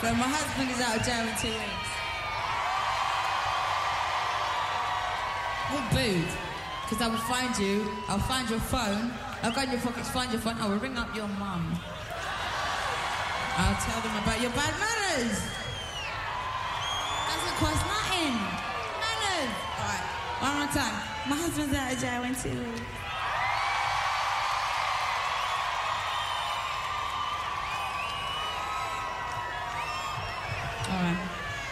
So my husband is out of jail in 2 weeks. What booed? Because I will find you, I'll find your phone, I'll go in your pockets, find your phone, I will ring up your mum. I'll tell them about your bad manners. Doesn't cost nothing. Manners. Alright, one more time. My husband's out of jail in 2 weeks. Alright.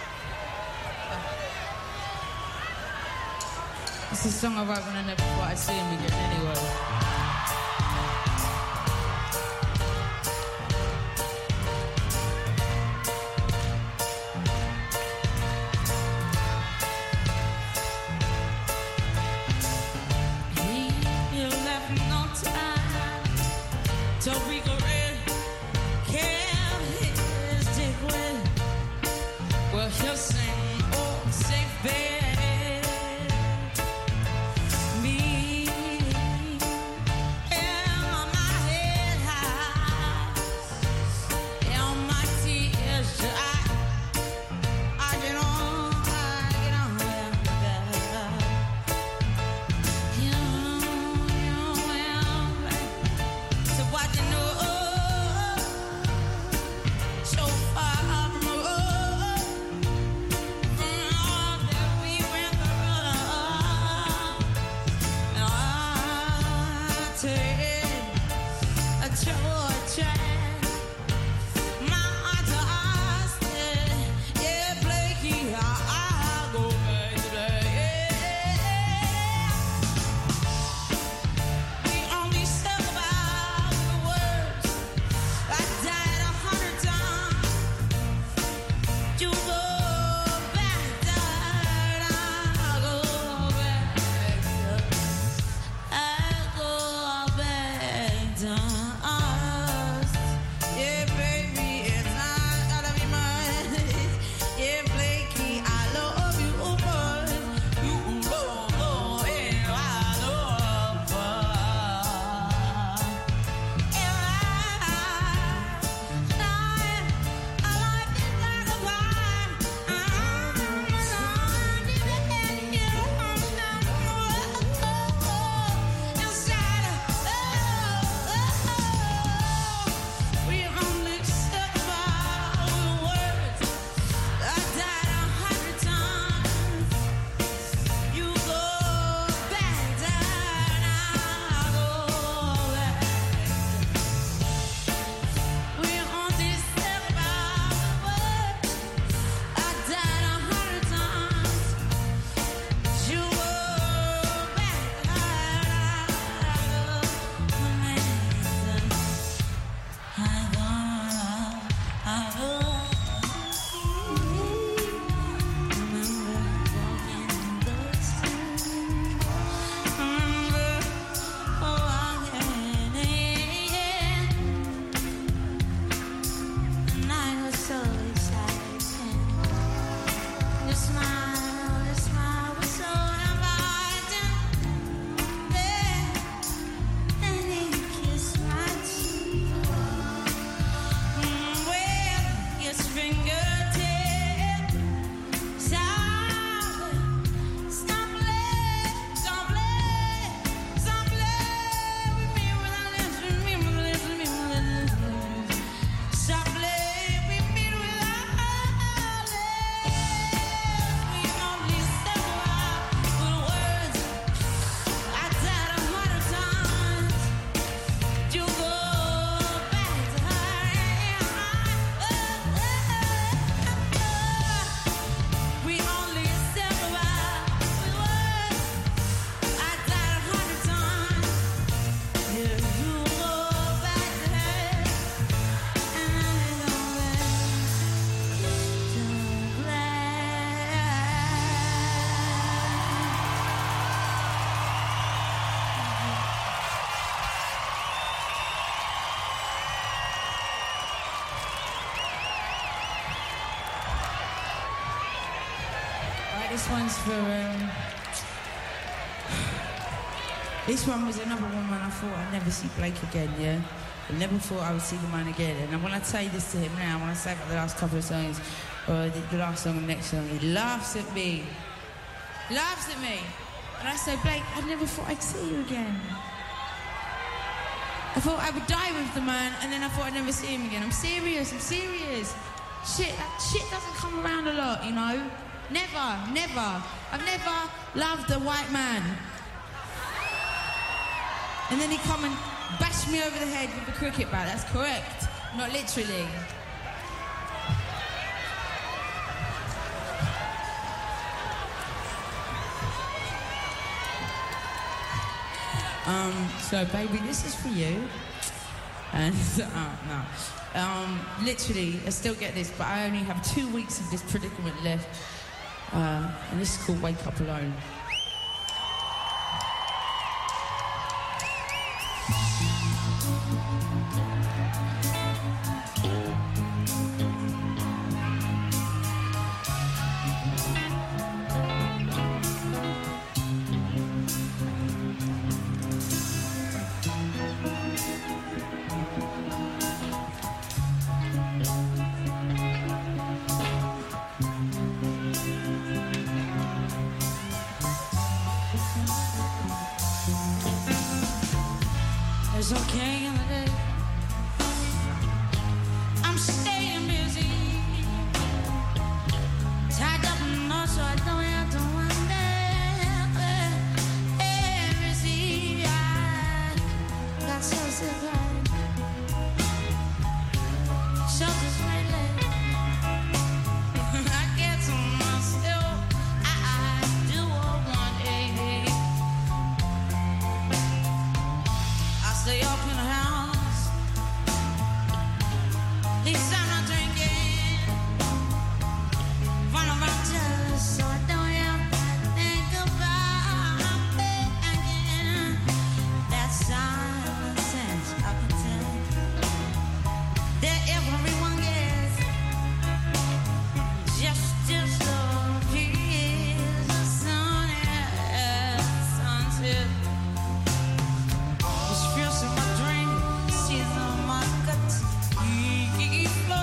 It's a song I wrote when I never thought I'd see him again anyway. Don't regret, can't his dick with. Well, he'll sing, oh, safe bed. Me, and my head high, and my tears dry. I get on, so what you know, so far from all that we went through. And I take a Georgia, my heart's lost. Yeah, Blakey, I'll go back today. We only spoke about the words. I died 100 times. You go back, died. I'll go back. I'll go back down. Yeah, baby, it's not gonna be mine. Yeah, Blakey, I love you, boy. You know, yeah, I love you. We only said about the words. I died 100 times. You go back down, I'll go back. We only said about the words. I died 100 times. You go back down, I go. This one's for, this one was another one when I thought I'd never see Blake again, yeah? I never thought I would see the man again. And when I say this to him now, when I say about the last couple of songs, or the last song and the next song, he laughs at me. Laughs at me. And I say, Blake, I never thought I'd see you again. I thought I would die with the man, and then I thought I'd never see him again. I'm serious. Shit, that shit doesn't come around a lot, you know? Never. I've never loved a white man. And then he come and bash me over the head with a cricket bat. That's correct. Not literally. So baby, this is for you. And literally, I still get this, but I only have 2 weeks of this predicament left. And this is called Wake Up Alone. It's okay in the day. I'm staying busy, tied up in knots so I don't have to wonder. Every see I got so surprised. Shelter's lately. I get to myself. I do what one day. Stay up in the house. These I'm not drinking. Run around jealous, so I don't have to think about it again. That silence I can tell that everyone gets just as slow as the sun at sunset. Feels in my drink, sees on my guts. He flows.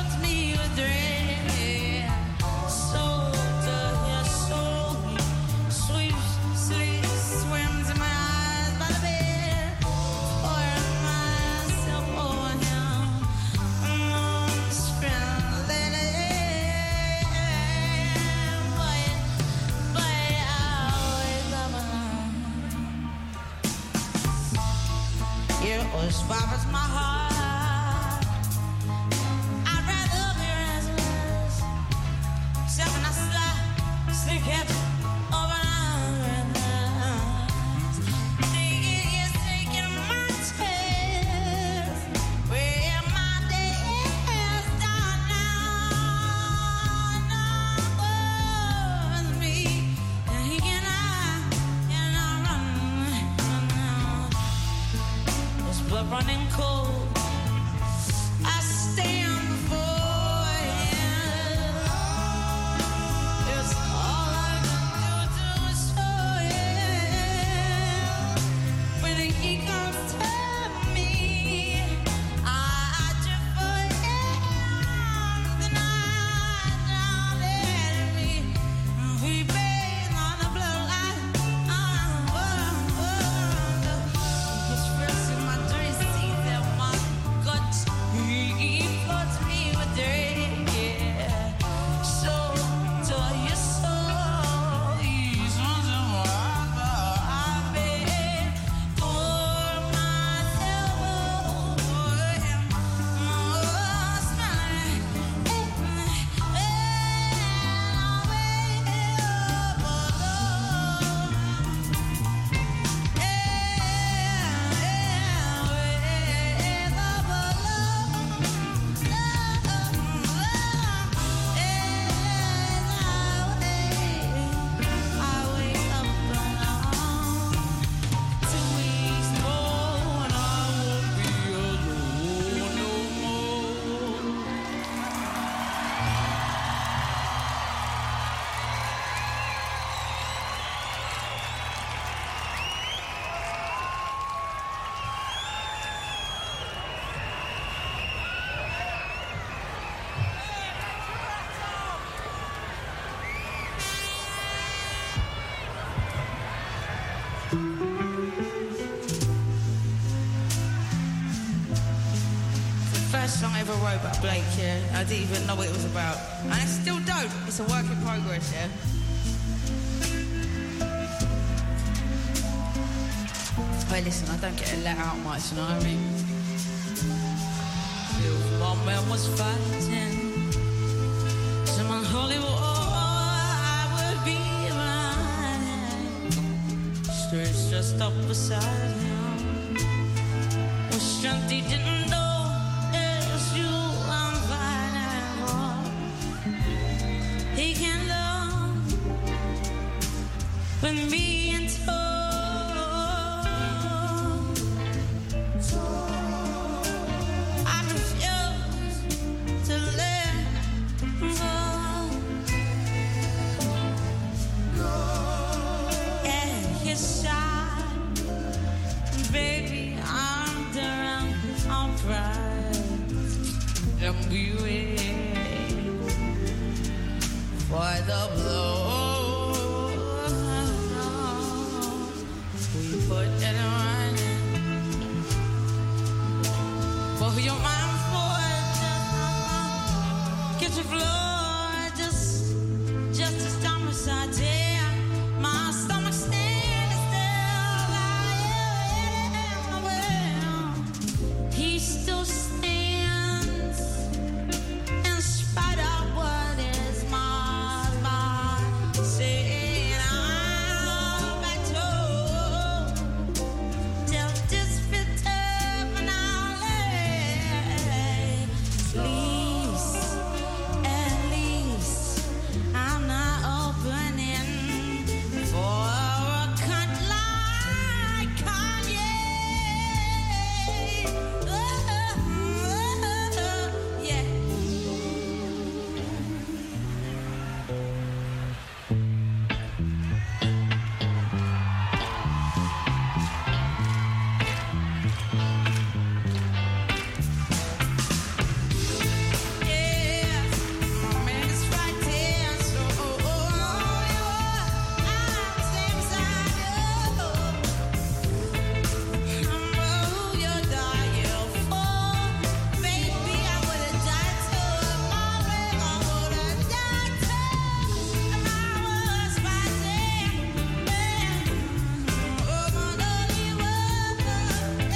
First song I ever wrote about Blake, yeah. I didn't even know what it was about. And it's still dope. It's a work in progress, yeah. Hey, listen, I don't get let out much, you know what I mean? If one man was fighting some unholy war, I would be mine. Streets just up beside him. With strength he didn't know. He can love with me and told. I refuse to let go. At his side, baby, I'm down on pride. And we wait for the blow. We put it in running. For your mind for it. Get your floor just to stop my side. Yeah, my stomach standing still. He still stands in spite of what is mine. Saying I'm back to till this bit of an alley. At least I'm not opening for a cunt like Kanye. Yeah. My man is fighting, so I'm staying beside you. You're dying for, baby. I would've died too. My man, I would've died too. If I was fighting, oh my Lord, he would,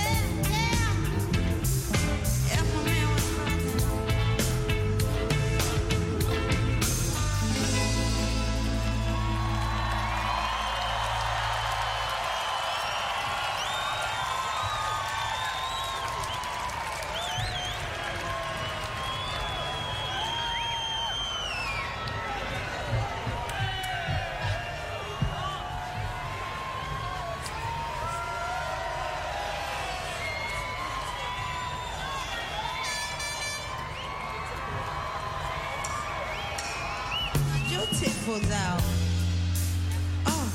If my man was fighting. Your tip falls out. Oh.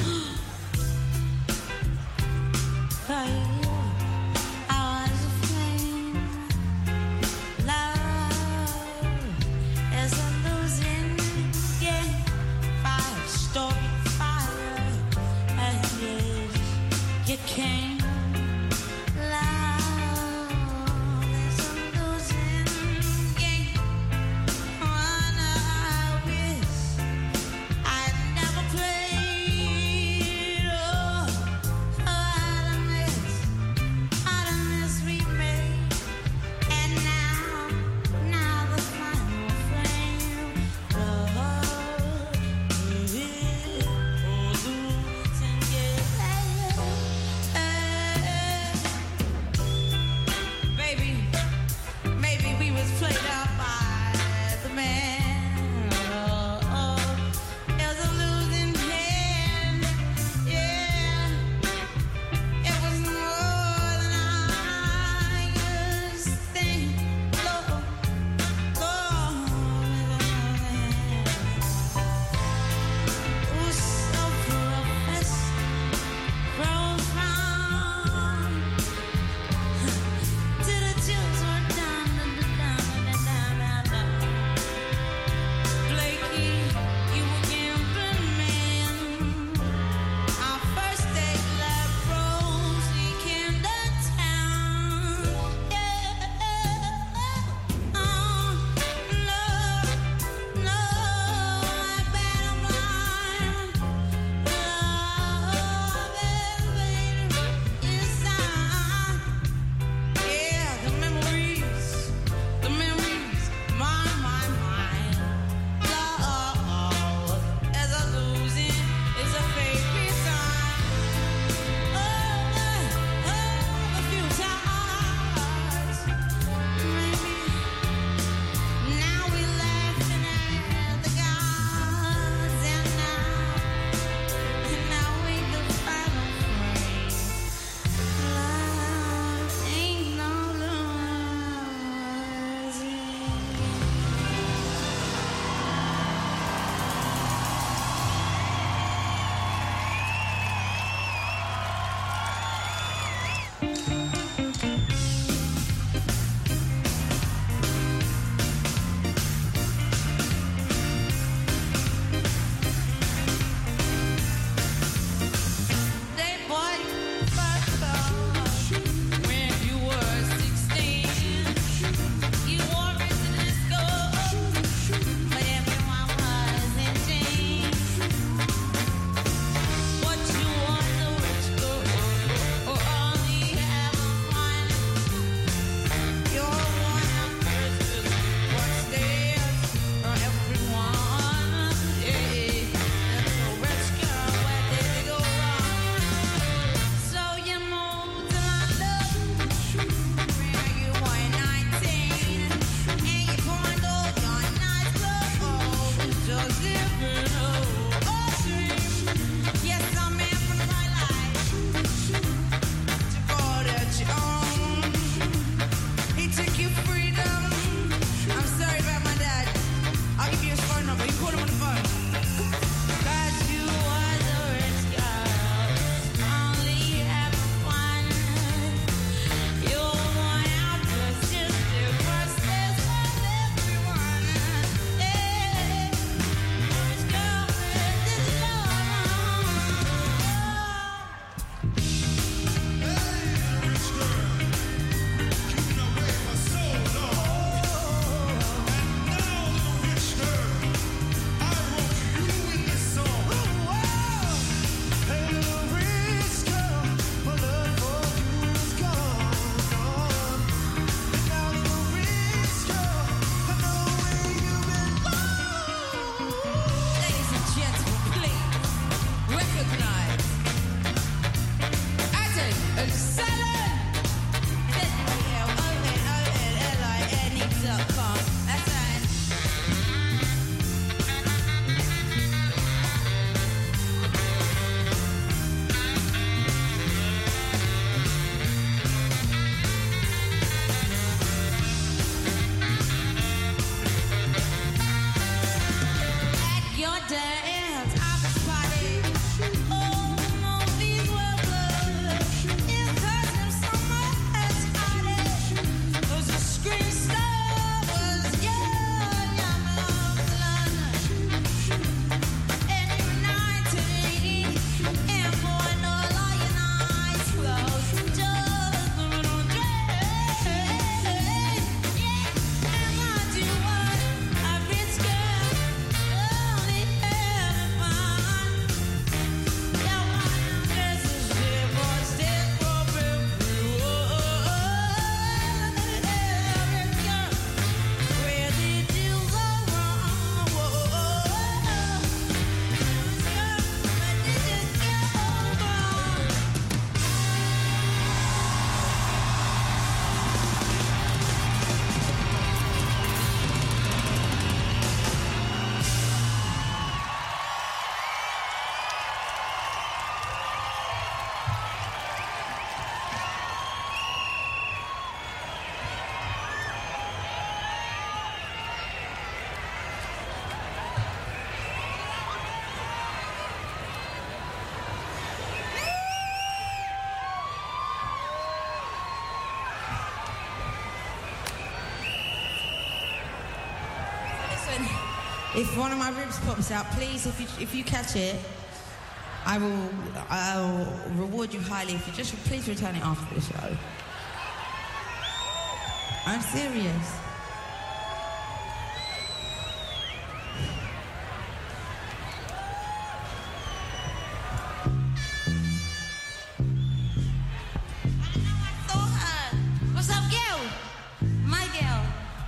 I was afraid. Love is a losing game. 5-story fire. And yes, you came. Love is a losing game. One I wish I If one of my ribs pops out, please, if you catch it, I'll reward you highly. If you just please return it after the show. I'm serious. What's up, girl? My girl.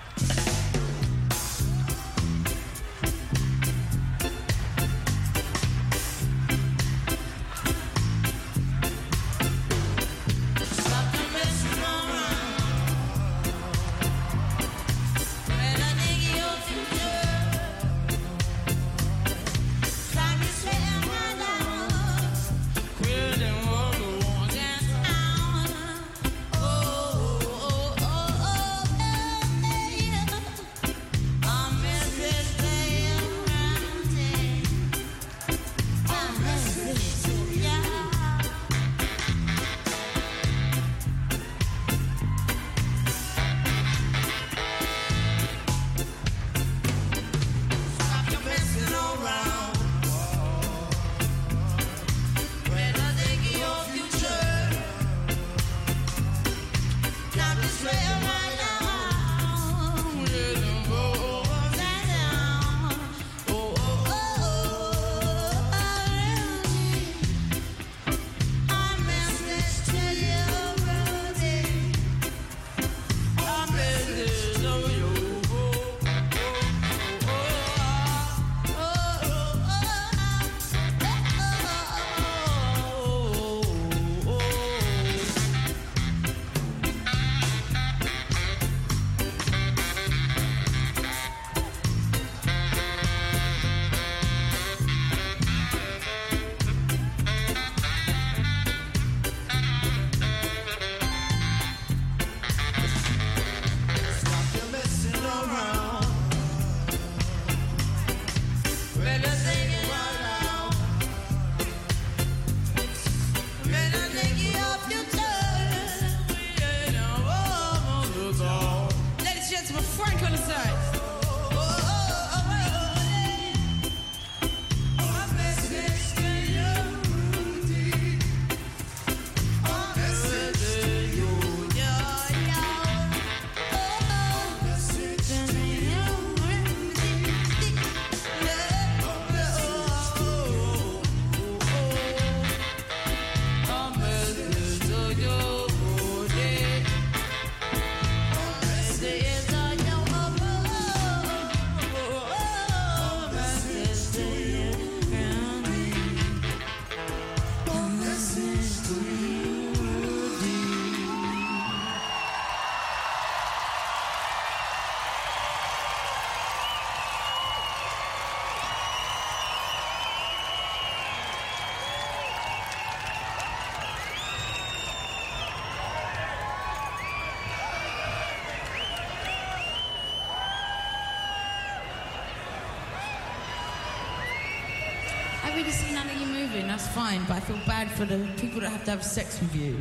I really see none of you moving, that's fine, but I feel bad for the people that have to have sex with you.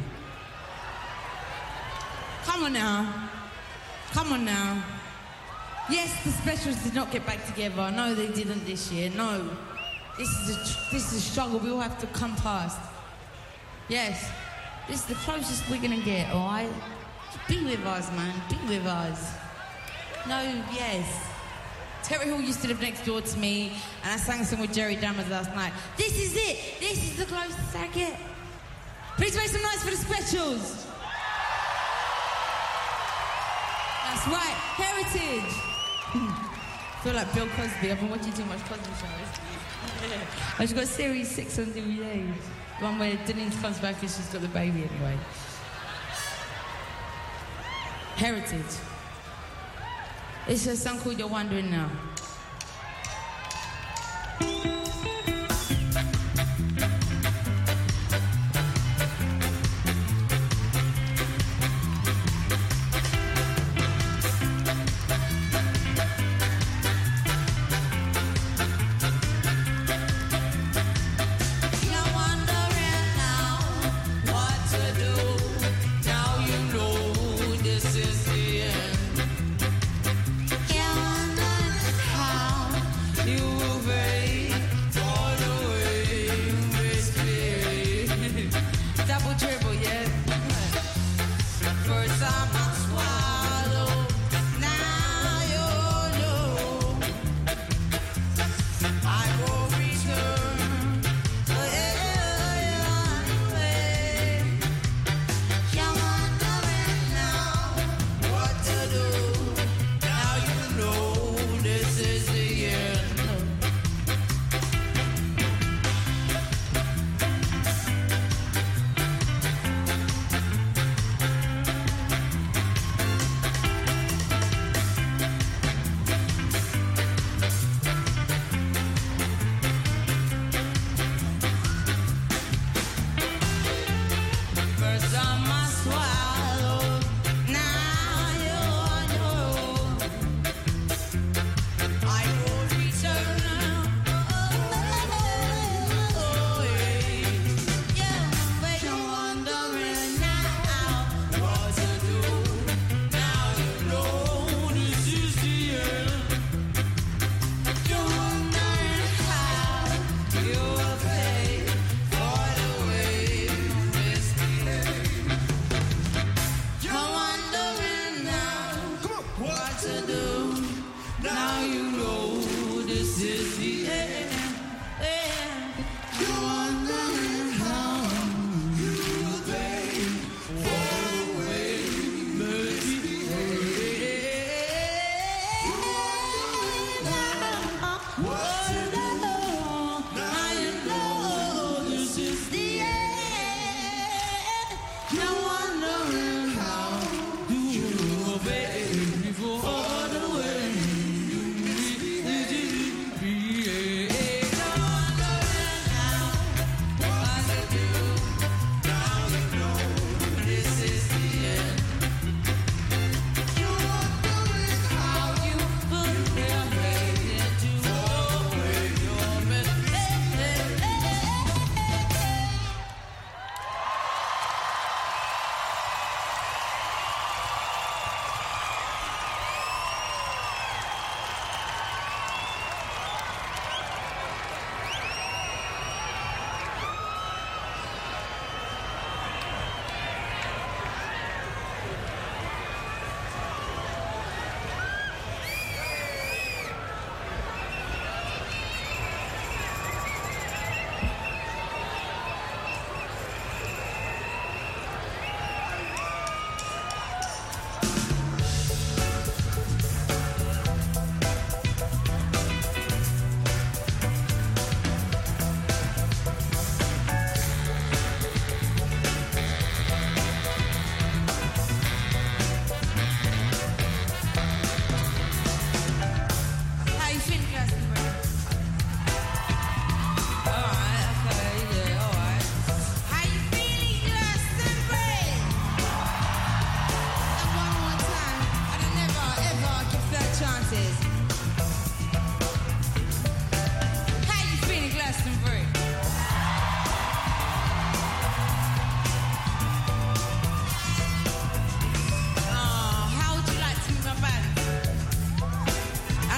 Come on now. Come on now. Yes, the specials did not get back together. No, they didn't this year. No. This is a struggle we all have to come past. Yes. This is the closest we're going to get, all right? Be with us, man. Be with us. No, yes. Terry Hall used to live next door to me, and I sang a song with Jerry Dammers last night. This is it. This is the closest I get. Please make some noise for the specials. That's right. Heritage. I feel like Bill Cosby. I've been watching too much Cosby shows. I just got Series 6 on DVD. The one where Denise comes back and she's got the baby anyway. Heritage. It's a song called You're Wondering Now.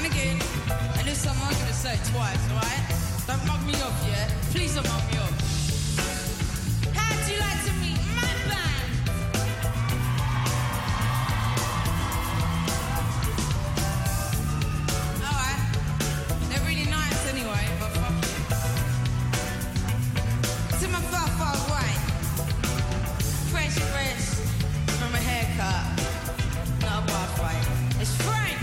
And again, and this time I'm going to say it twice, alright? Don't mug me off, yeah? Please don't mug me off. How'd you like to meet my band? Alright. They're really nice anyway, but fuck it. To my far, far right. Fresh from a haircut. Not a bar fight. It's Frank!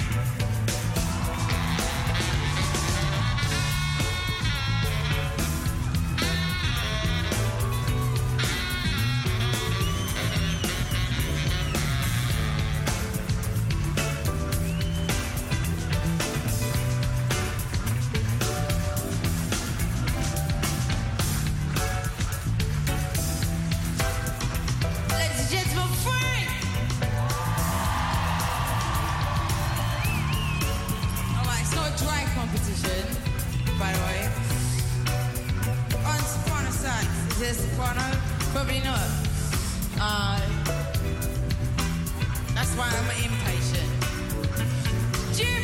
That's why I'm impatient. Jim!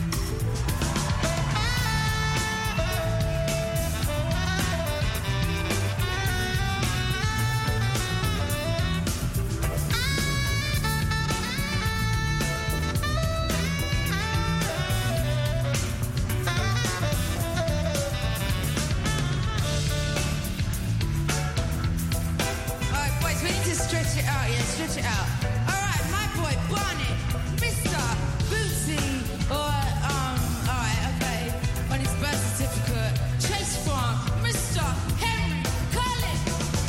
Stretch it out, yeah, stretch it out. All right, my boy, Barney, Mr. Bootsy, alright, okay. On his birth certificate, Chase Farm, Mr. Henry Collins.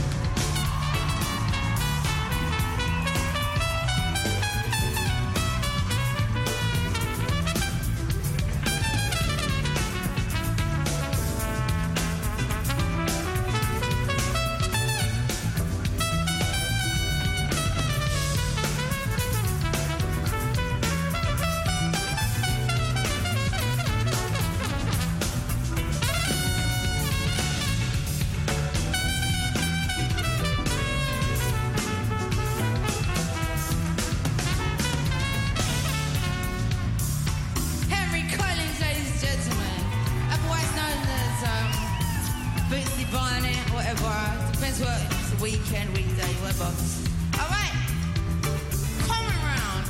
Weekend, weekday, whatever. All right. Coming round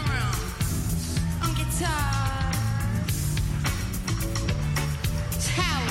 on guitar. Howie.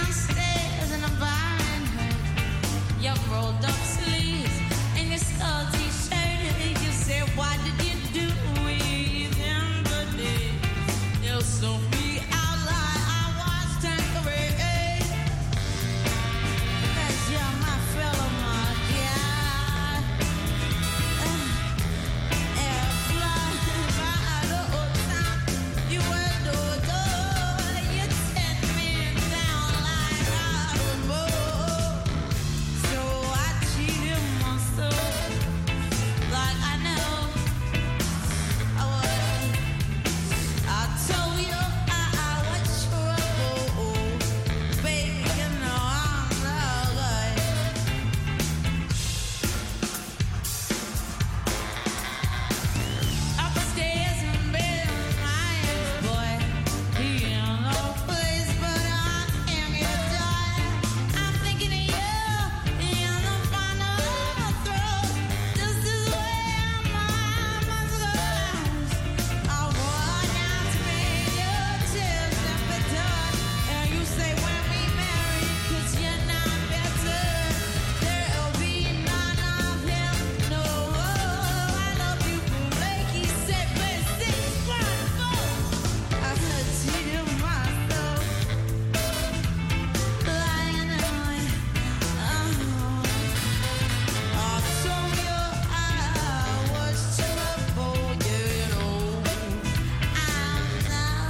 downstairs in a violin hood. Your rolled up sleeves and your skull t-shirt. You said, why did you do it in the day? You saw me out like I was Tanqueray. 'Cause you're my fellow, my guy. And flying by the old town, you were door. You set me down like a remote. So I cheated myself like I know I would. I told you I was trouble, baby. You know I'm not good. Upstairs in bed, my boy, he in no place, but I am your daughter. I'm thinking of you in the final throes. This is where my must goes. I want down to me, your tears and bitter, and you say when we marry, 'cause you're not better. There'll be none of him. No, I love you, like he said, but 614. I said to myself, lying on. I told you I was trouble, you know. I'm now.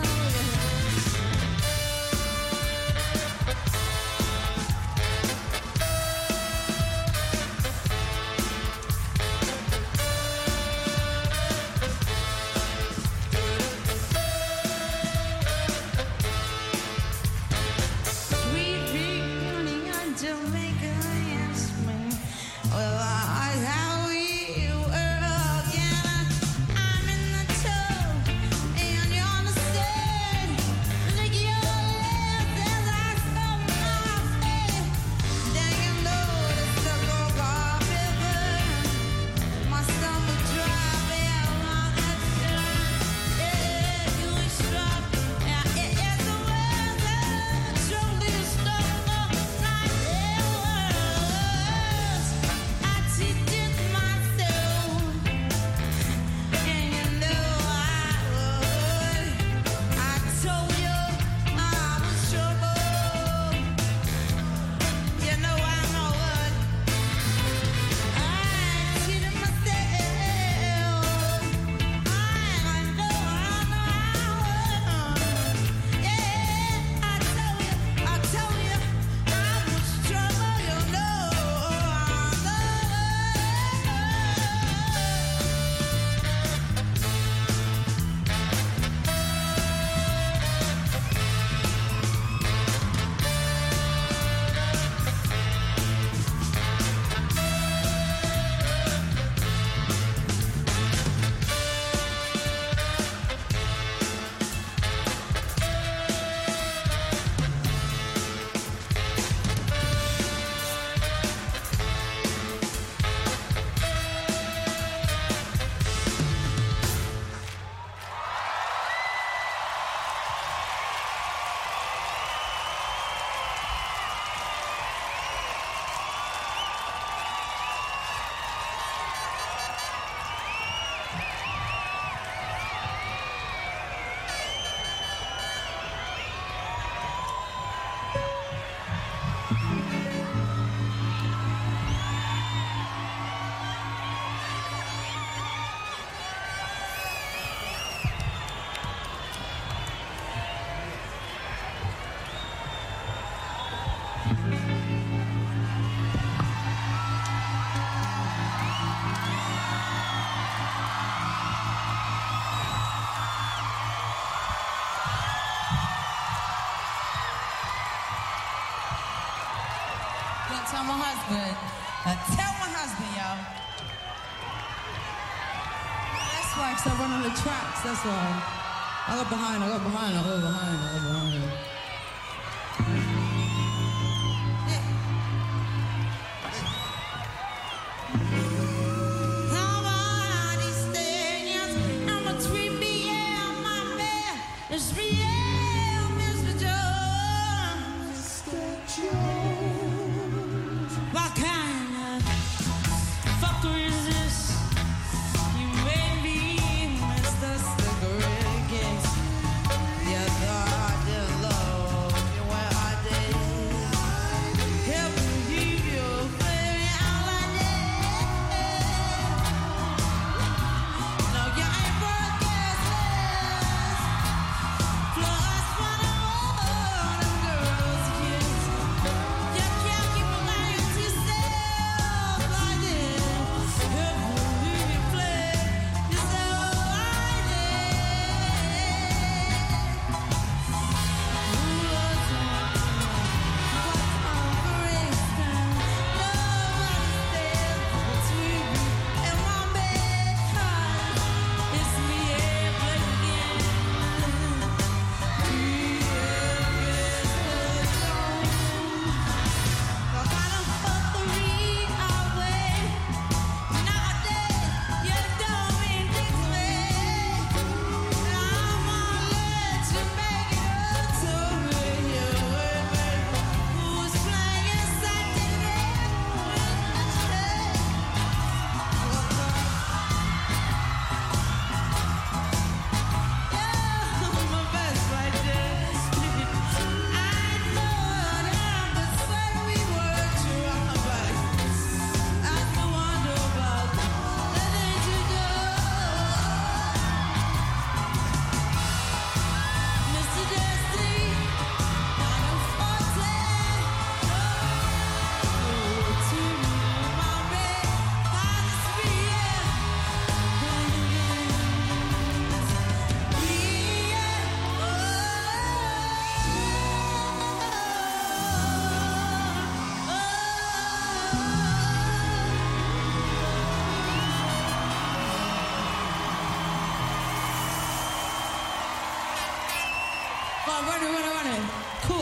Sweet reunion on Jamaica, yes, man. Well, I how you were again. I'm in the tub, and you're on the sand. Lick your lips as I stomp my face. Then you notice the look of it burn. My stomach dropping on that turn. Yeah, you struck. Yeah, it is the weather. Truly stuck up like it was. I cheated myself, and you knew I would. I told you I was trouble. You know I'm not what. I cheated myself. I know I would. Yeah, I told you I was trouble. You know I'm the. Don't tell my husband. Tell my husband, y'all. That's why, 'cause I run on the tracks, that's why. I go behind. Nobody stays. I'm a 3 p.m. My man is real, Mr. Jones.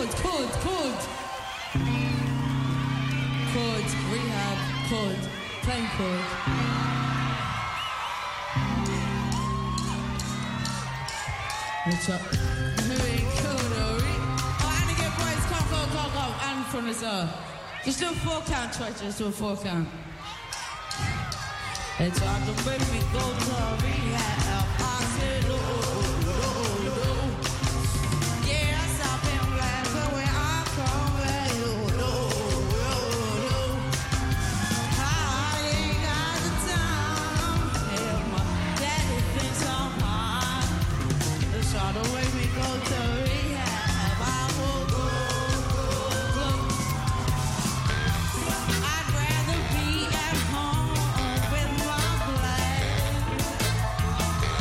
Chords, rehab, chords, playing chords. What's up? Oh, and again, boys, come. And from the start. Just do a 4 count, try to just do a 4 count. It's hard to make me go to rehab. I said, oh. Yes, I've been glad for where I come back. I ain't got the time. Yeah, my daddy thinks I'm hot. It's hard to make me go to rehab. I will go. I'd rather be at home with my black.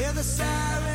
hear the siren